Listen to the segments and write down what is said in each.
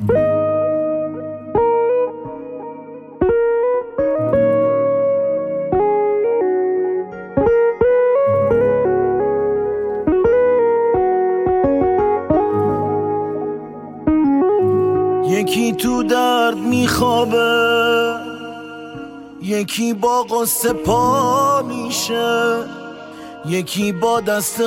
یکی تو درد میخوابه، یکی با قصه پا میشه، یکی با دست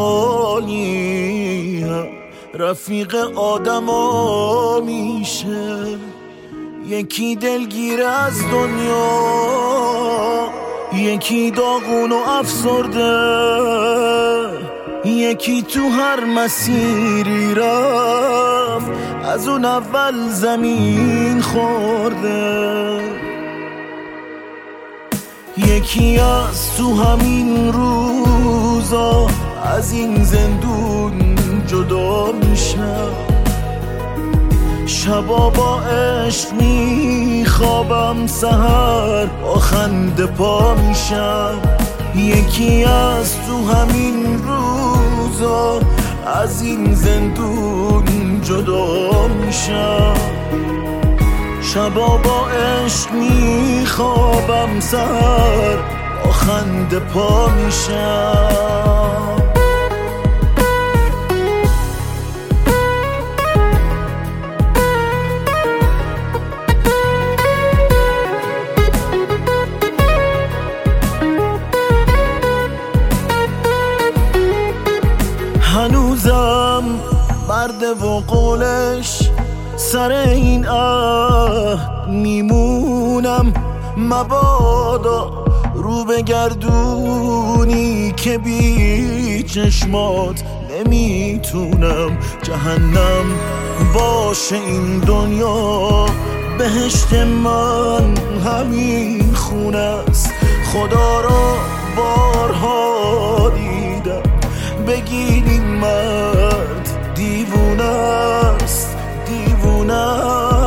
خالی رفیق آدما میشه. یکی دلگیر از دنیا، یکی داغون و افسرده، یکی تو هر مسیری رفت از اون اول زمین خورده. یکی از تو همین روزا از این زندون جدا میشه، شبا با عشق میخوابم، سحر با خنده پا میشم. یکی از تو همین روزا از این زندون جدا میشم، شبا با عشق میخوابم، سحر با خنده پا میشم. هنوزم برده و قولش سر این میمونم، مبادا رو بگردونی که بی چشمات نمیتونم. جهنم باشه این دنیا، بهشت من همین خونه است. خدا را بارها دیدم، بگید این مرد دیوونه است، دیوونه.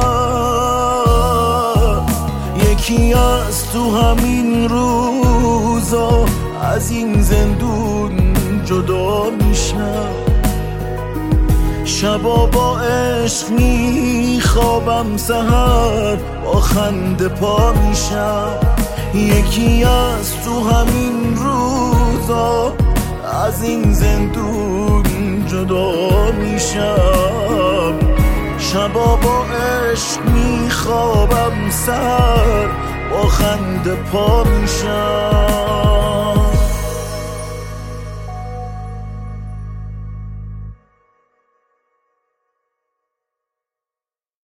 یکی از تو همین روزا از این زندون جدا میشم، شبا با عشق میخوابم، سحر با خنده پا میشم. یکی از تو همین روزا از این زندون جدا میشم، شبا با عشق میخوابم، سحر با خنده پا میشم.